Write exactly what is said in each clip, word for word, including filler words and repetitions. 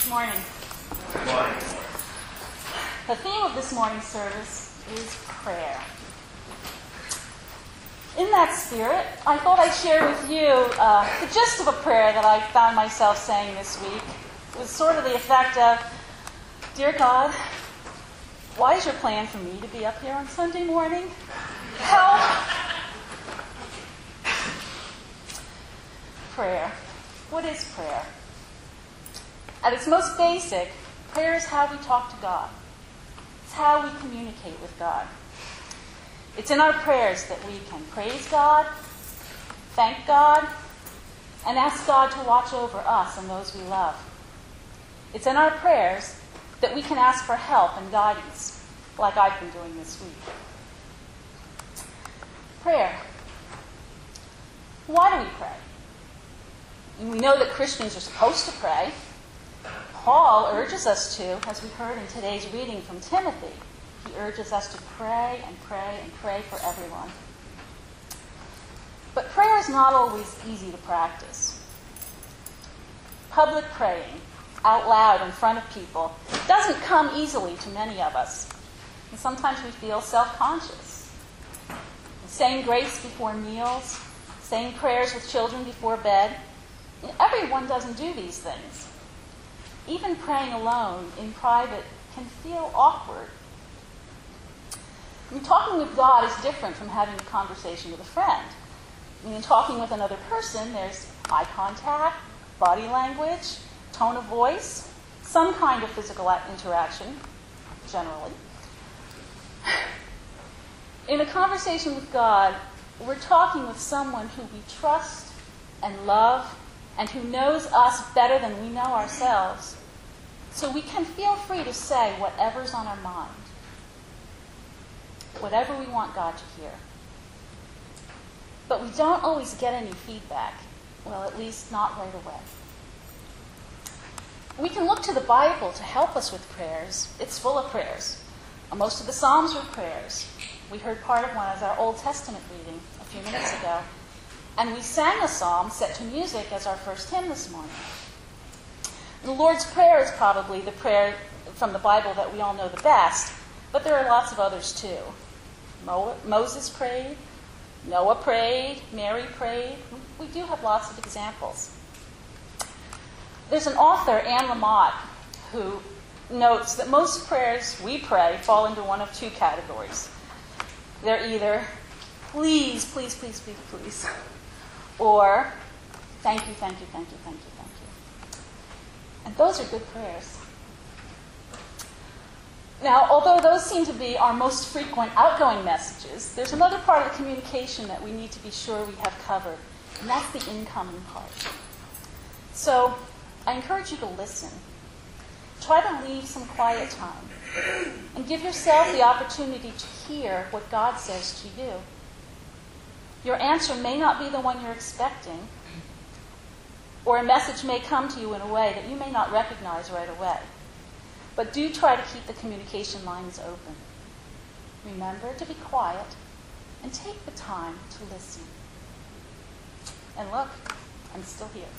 Good morning. Good morning. The theme of this morning's service is prayer. In that spirit, I thought I'd share with you uh, the gist of a prayer that I found myself saying this week. It was sort of the effect of, Dear God, why is your plan for me to be up here on Sunday morning? Help! Prayer. What is prayer? At its most basic, prayer is how we talk to God. It's how we communicate with God. It's in our prayers that we can praise God, thank God, and ask God to watch over us and those we love. It's in our prayers that we can ask for help and guidance, like I've been doing this week. Prayer. Why do we pray? And we know that Christians are supposed to pray. Paul urges us to, as we heard in today's reading from Timothy. He urges us to pray and pray and pray for everyone. But prayer is not always easy to practice. Public praying, out loud in front of people, doesn't come easily to many of us. And sometimes we feel self-conscious. Saying grace before meals, saying prayers with children before bed. Everyone doesn't do these things. Even praying alone in private can feel awkward. I mean, talking with God is different from having a conversation with a friend. I mean, in talking with another person, there's eye contact, body language, tone of voice, some kind of physical interaction, generally. In a conversation with God, we're talking with someone who we trust and love and who knows us better than we know ourselves. So we can feel free to say whatever's on our mind, whatever we want God to hear. But we don't always get any feedback, well, at least not right away. We can look to the Bible to help us with prayers. It's full of prayers. Most of the Psalms are prayers. We heard part of one as our Old Testament reading a few minutes ago. And we sang a psalm set to music as our first hymn this morning. The Lord's Prayer is probably the prayer from the Bible that we all know the best, but there are lots of others too. Mo- Moses prayed, Noah prayed, Mary prayed. We do have lots of examples. There's an author, Anne Lamott, who notes that most prayers we pray fall into one of two categories. They're either, please, please, please, please, please, or thank you, thank you, thank you, thank you, thank you. And those are good prayers. Now, although those seem to be our most frequent outgoing messages, there's another part of the communication that we need to be sure we have covered, and that's the incoming part. So, I encourage you to listen. Try to leave some quiet time, and give yourself the opportunity to hear what God says to you. Your answer may not be the one you're expecting, or a message may come to you in a way that you may not recognize right away. But do try to keep the communication lines open. Remember to be quiet and take the time to listen. And look, I'm still here.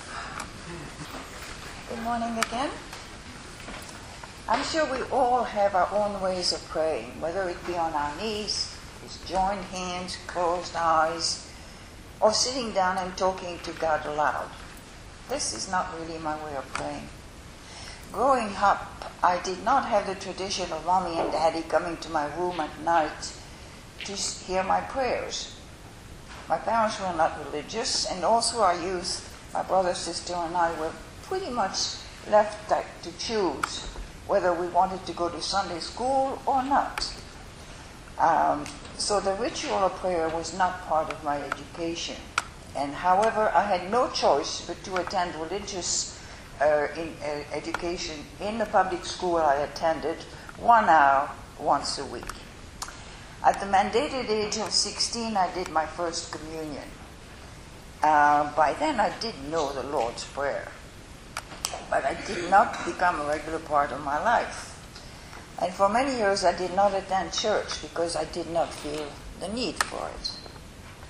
Good morning again. I'm sure we all have our own ways of praying, whether it be on our knees, with joined hands, closed eyes, or sitting down and talking to God aloud. This is not really my way of praying. Growing up, I did not have the tradition of mommy and daddy coming to my room at night to hear my prayers. My parents were not religious, and also our youth, my brother, sister, and I were pretty much left to choose whether we wanted to go to Sunday school or not. Um, so the ritual of prayer was not part of my education. And however, I had no choice but to attend religious uh, in, uh, education in the public school I attended, one hour once a week. At the mandated age of sixteen, I did my first communion. Uh, by then, I did know the Lord's Prayer, but I did not become a regular part of my life. And for many years, I did not attend church because I did not feel the need for it.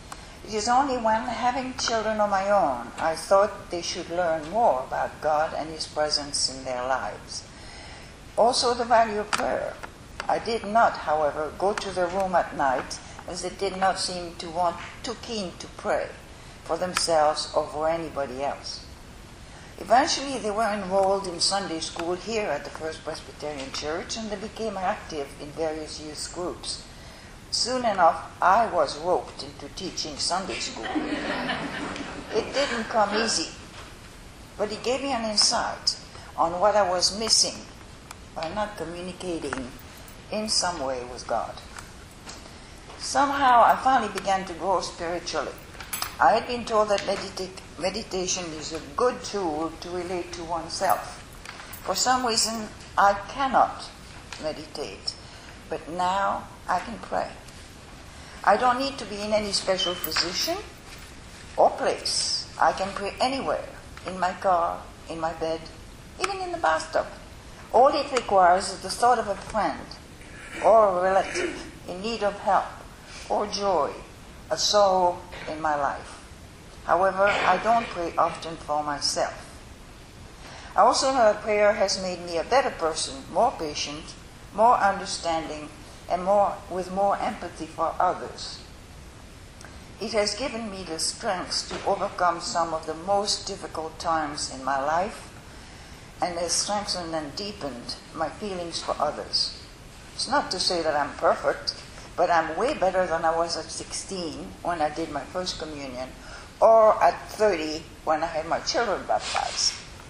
It is only when having children of my own I thought they should learn more about God and His presence in their lives. Also the value of prayer. I did not, however, go to their room at night, as they did not seem to want too keen to pray for themselves or for anybody else. Eventually they were enrolled in Sunday school here at the First Presbyterian Church, and they became active in various youth groups. Soon enough, I was roped into teaching Sunday school. It didn't come easy, but it gave me an insight on what I was missing by not communicating in some way with God. Somehow I finally began to grow spiritually. I had been told that medita- meditation is a good tool to relate to oneself. For some reason, I cannot meditate, but now I can pray. I don't need to be in any special position or place. I can pray anywhere, in my car, in my bed, even in the bathtub. All it requires is the thought of a friend or a relative in need of help or joy, a sorrow in my life. However, I don't pray often for myself. I also know that prayer has made me a better person, more patient, more understanding, and more with more empathy for others. It has given me the strength to overcome some of the most difficult times in my life, and has strengthened and deepened my feelings for others. It's not to say that I'm perfect, but I'm way better than I was at sixteen when I did my first communion, or at thirty when I had my children baptized.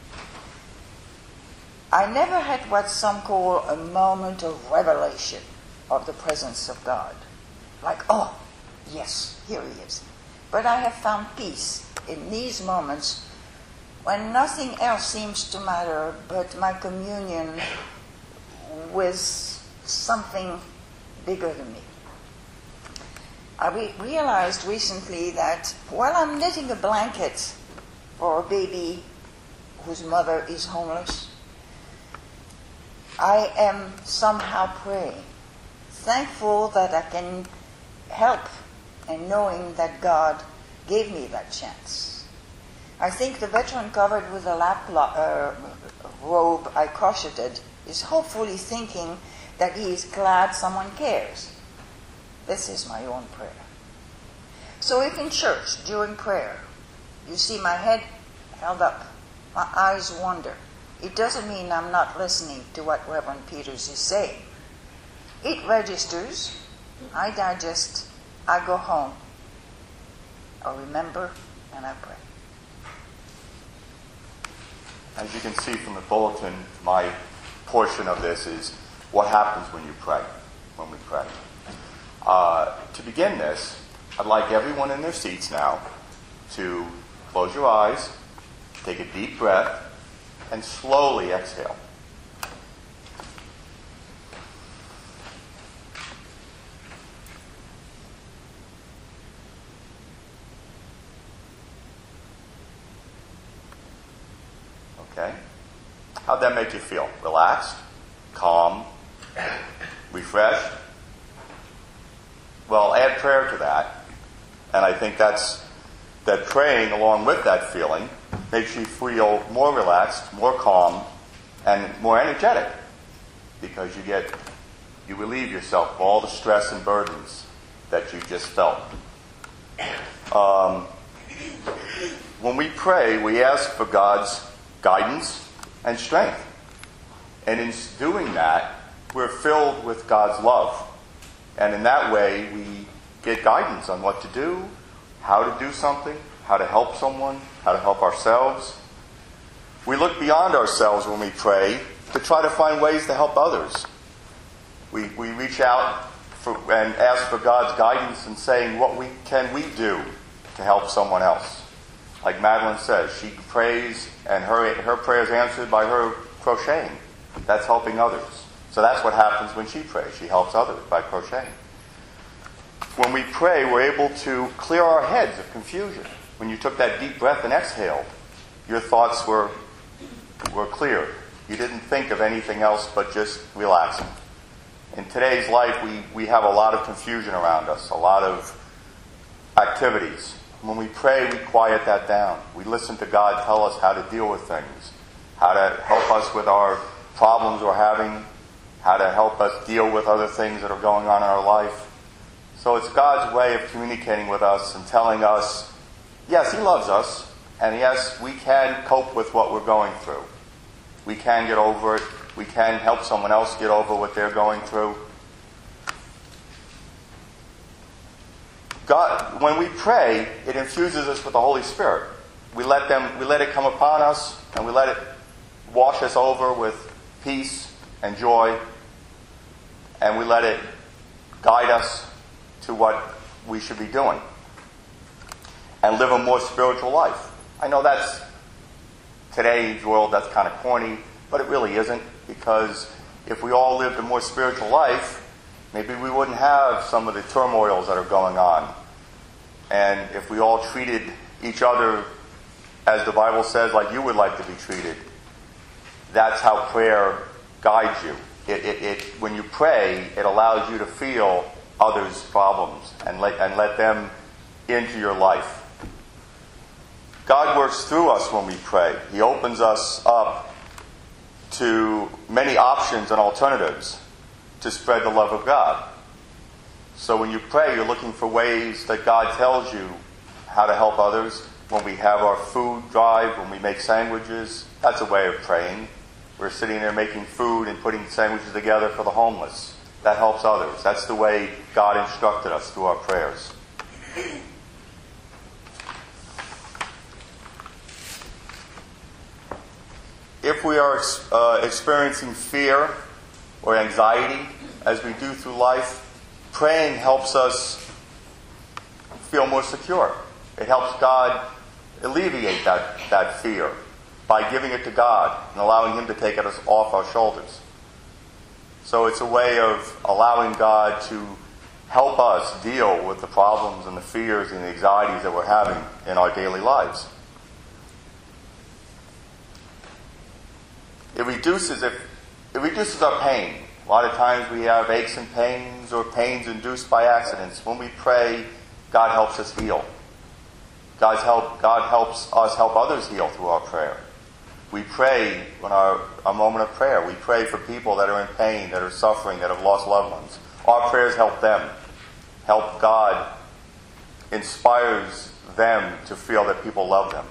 I never had what some call a moment of revelation of the presence of God. Like, oh, yes, here He is. But I have found peace in these moments when nothing else seems to matter but my communion with something bigger than me. I re- realized recently that while I'm knitting a blanket for a baby whose mother is homeless, I am somehow praying, thankful that I can help, and knowing that God gave me that chance. I think the veteran covered with a lap lo- uh, robe I crocheted is hopefully thinking that he is glad someone cares. This is my own prayer. So if in church during prayer you see my head held up, my eyes wander, it doesn't mean I'm not listening to what Reverend Peters is saying. It registers, I digest, I go home, I remember, and I pray. As you can see from the bulletin, my portion of this is what happens when you pray, when we pray. Uh, to begin this, I'd like everyone in their seats now to close your eyes, take a deep breath, and slowly exhale. Okay? How'd that make you feel? Relaxed? Calm? Refreshed? Well, add prayer to that. And I think that's that praying along with that feeling makes you feel more relaxed, more calm, and more energetic, because you get you relieve yourself of all the stress and burdens that you just felt. Um, when we pray, we ask for God's guidance and strength. And in doing that, we're filled with God's love. And in that way, we get guidance on what to do, how to do something, how to help someone, how to help ourselves. We look beyond ourselves when we pray to try to find ways to help others. We we reach out for, and ask for God's guidance in saying, what we can we do to help someone else? Like Madeline says, she prays and her her prayer is answered by her crocheting. That's helping others. So that's what happens when she prays. She helps others by crocheting. When we pray, we're able to clear our heads of confusion. When you took that deep breath and exhaled, your thoughts were were clear. You didn't think of anything else but just relaxing. In today's life, we, we have a lot of confusion around us, a lot of activities. When we pray, we quiet that down. We listen to God tell us how to deal with things, how to help us with our problems we're having, how to help us deal with other things that are going on in our life. So it's God's way of communicating with us and telling us, yes, He loves us, and yes, we can cope with what we're going through. We can get over it. We can help someone else get over what they're going through. God, when we pray, it infuses us with the Holy Spirit. We let them, we let it come upon us, and we let it wash us over with peace and joy, and we let it guide us to what we should be doing and live a more spiritual life. I know that's today's world, that's kind of corny, but it really isn't, because if we all lived a more spiritual life, maybe we wouldn't have some of the turmoils that are going on. And if we all treated each other, as the Bible says, like you would like to be treated, that's how prayer guides you. It, it, it, when you pray, it allows you to feel others' problems and let, and let them into your life. God works through us when we pray. He opens us up to many options and alternatives to spread the love of God. So when you pray, you're looking for ways that God tells you how to help others. When we have our food drive, when we make sandwiches, that's a way of praying. We're sitting there making food and putting sandwiches together for the homeless. That helps others. That's the way God instructed us through our prayers. If we are uh, experiencing fear or anxiety as we do through life, praying helps us feel more secure. It helps God alleviate that, that fear by giving it to God and allowing Him to take it off our shoulders. So it's a way of allowing God to help us deal with the problems and the fears and the anxieties that we're having in our daily lives. It reduces it, it reduces our pain. A lot of times we have aches and pains or pains induced by accidents. When we pray, God helps us heal. God's help, God helps us help others heal through our prayer. We pray when our, our moment of prayer. We pray for people that are in pain, that are suffering, that have lost loved ones. Our prayers help them. Help God inspires them to feel that people love them.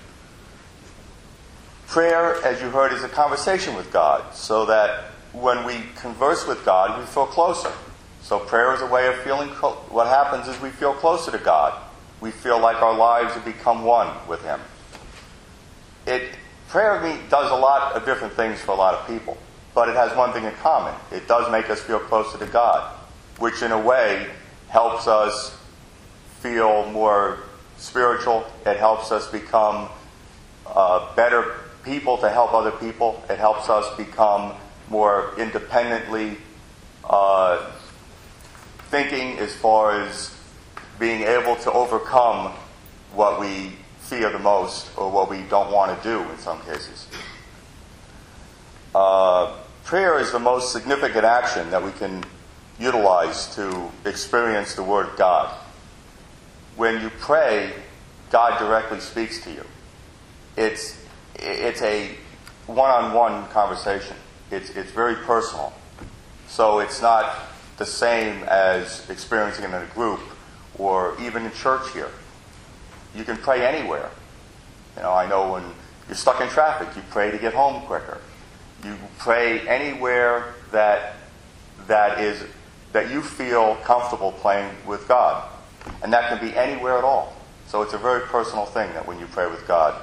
Prayer, as you heard, is a conversation with God, so that when we converse with God, we feel closer. So prayer is a way of feeling, co- what happens is we feel closer to God. We feel like our lives have become one with Him. It, prayer does a lot of different things for a lot of people, but it has one thing in common. It does make us feel closer to God, which in a way helps us feel more spiritual. It helps us become uh, better people to help other people. It helps us become more independently uh, thinking as far as being able to overcome what we fear the most or what we don't want to do in some cases. Uh, prayer is the most significant action that we can utilize to experience the Word of God. When you pray, God directly speaks to you. It's it's a one-on-one conversation. It's it's very personal. So it's not the same as experiencing it in a group or even in church here. You can pray anywhere. You know, I know when you're stuck in traffic, you pray to get home quicker. You pray anywhere that that is that you feel comfortable praying with God. And that can be anywhere at all. So it's a very personal thing that when you pray with God.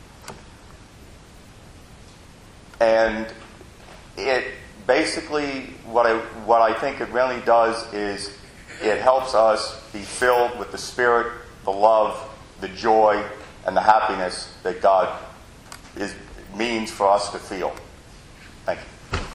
And it basically, what I what I think it really does is it helps us be filled with the Spirit, the love, the joy, and the happiness that God is means for us to feel. Thank you.